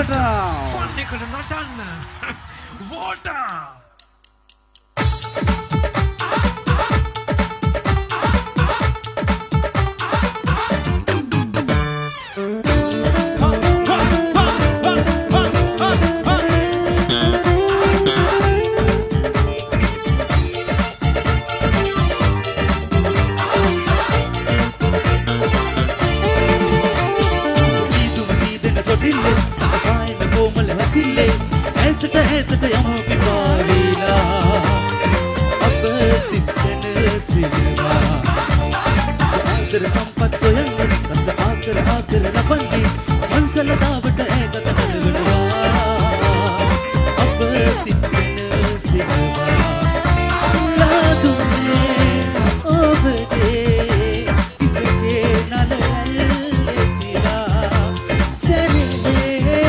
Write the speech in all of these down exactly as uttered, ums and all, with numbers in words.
fun එකට නටන්න water ඇතට යමු පිපාවීලා අප සිත්සන සිනවා ආදර සම්පත් සොයන්නේ රස ආකර ආකර ලබන්නේ මන්සල දාවට ඒකත කලවනවා අප සිත්සන සිනවා ලාදුනේ ඔබගේ ඉසකේ නලල්ලෙතිලා සැනේ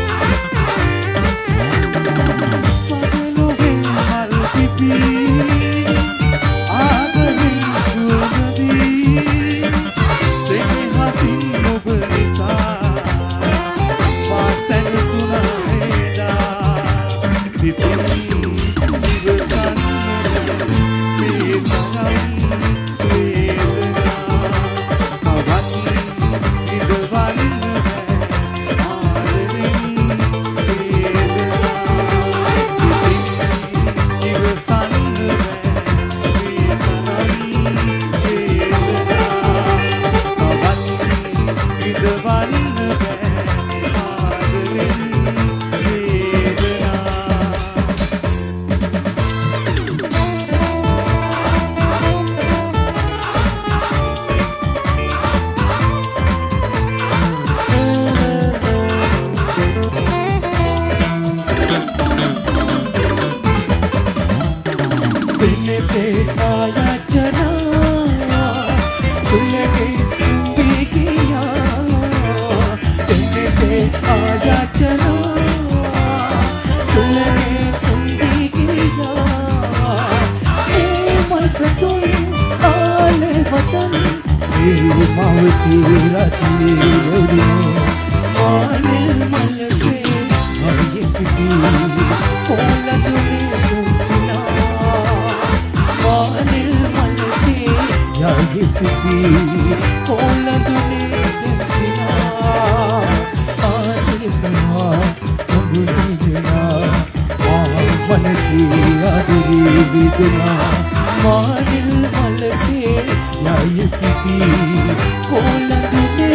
be දෙනෙතේ ආයචනා සුල්ලගේ සුම්බිකියා දෙනෙතේ ආයචනා සුල්ලගේ සුම්බිකියා ඒ මල්කතුල් ආලේ වතන් ඒ මවති රතියේ ලොදිනේ මානෙල් මලසේ ආයේ පිපි කොලදුනේ දුම්සිනා මානෙල් මලසේ ආයේ පිපි කොලදුනේ දුම්සිනා ආයේ බනා මුදුනිනා මනසේ ආදරේ විදුනා මානෙල් මලසේ ආයේ පිපි කොලදුනේ